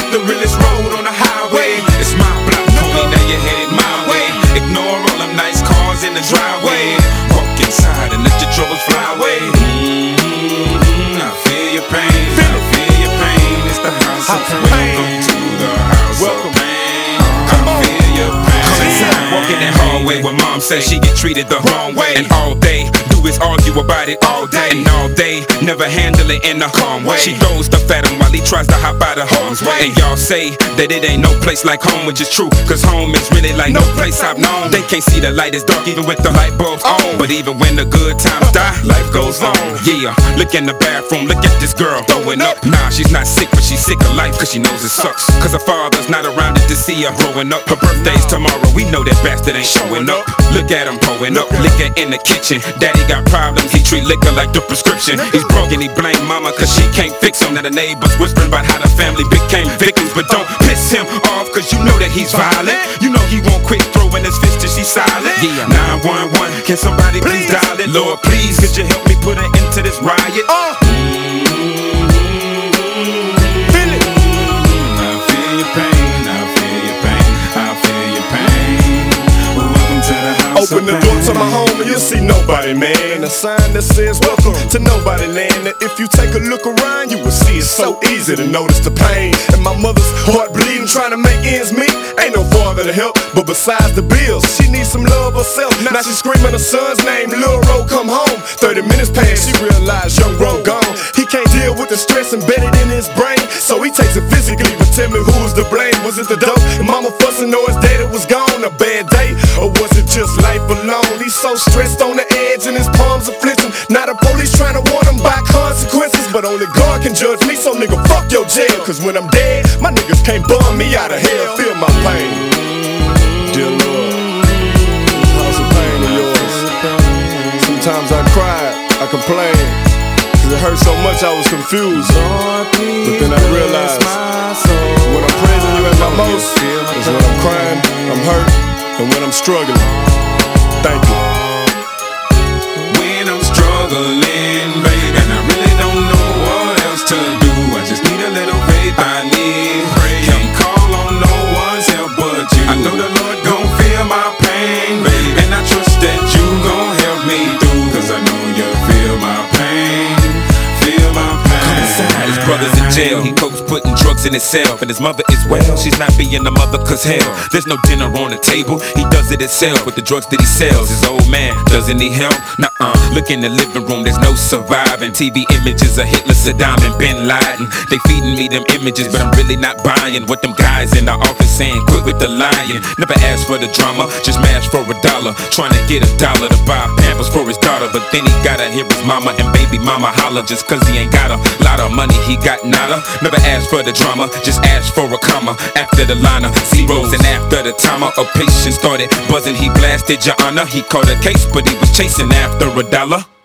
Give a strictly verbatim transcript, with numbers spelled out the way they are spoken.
the realest road on the highway. It's my block, homie, now you're headed my way. Ignore all them nice cars in the driveway. Walk inside and let your troubles fly away. Mm-hmm, I feel your pain, I feel your pain. It's the house of pain. Welcome to the house of pain. I feel your pain. Come inside, walk in that hallway where mom says she get treated the wrong way. And all day do is argue about it all day. And all day, never handle it in a calm way. She throws stuff at him while he tries to hop out of harm's way. And y'all say that it ain't no place like home, which is true, cause home is really like no place I've known. They can't see the light is dark even with the light bulbs on. But even when the good times die, life goes on. Yeah, look in the bathroom, look at this girl throwing up. Nah, she's not sick, but she's sick of life cause she knows it sucks. Cause her father's not around to see her growing up. Her birthday's tomorrow, we know that bastard ain't showing up. Look at him pulling up, liquor in the kitchen. Daddy got problems, he treat liquor like the prescription. He's broke and he blame mama cause she can't fix him. Now the neighbors whispering about how the family became victims. But don't piss him off cause you know that he's violent. You know he won't quit throwing his fist till she's silent. Yeah, nine one one, can somebody please dial it? Lord please, could you help me put an end to this riot? Uh. Feel it. I feel your pain, I feel your pain, I feel your pain. Welcome to the house. Open the door to my home and you'll see nobody, man. A sign that says welcome to nobody land. And if you take a look around, you will see it's so easy to notice the pain. And my mother's heart bleeding, trying to make ends meet. Ain't no father to help, but besides the bills, she needs some love herself. Now she's screaming her son's name, Lil' Ro, come home. Thirty minutes past, she realized young Ro gone. He can't deal with the stress embedded in his brain, so he takes it physically. But tell me who's to blame? Was it the dope? And mama fussing or his daddy was gone? A bad day? Or was it just life alone? He's so stressed on the edge and his palms are flipping. Now the police trying to warn him by consequences, but only God can judge me, so nigga fuck your jail. Cause when I'm dead, my niggas can't bum me out of hell. Feel my pain. Dear Lord, house of pain of yours. Sometimes I cry, I complain, cause it hurt so much I was confused. But then I realized when I'm praising you at my most is when I'm crying, I'm hurt, and when I'm struggling. Thank you. When I'm struggling, baby, and I really don't know what else to do. I just need a little faith, I need prayer. Can't call on no one's help but you. I know the Lord gon' feel my pain, baby, and I trust that you gon' help me through. Cause I know you feel my pain, feel my pain. Come inside, his brother's in jail. He copes putting drugs in himself, and his mother is well. She's not being a mother cause hell, there's no dinner on the table. He does it himself with the drugs that he sells. His old man doesn't need help. Nuh-uh. Look in the living room, there's no surviving. T V images of Hitler, Saddam, and Bin Laden. They feeding me them images, but I'm really not buying what them guys in the office saying. Quit with the lying. Never asked for the drama, just mashed for a dollar. Trying to get a dollar to buy Pampers for his daughter, but then he gotta hear his mama and baby mama holler. Just cause he ain't got a lot of money, he got nada. Never asked for the drama, just asked for a comma after the liner, zeros, and after the timer a patient started buzzing, he blasted your honor. He caught a case, but he was chasing after a dollar.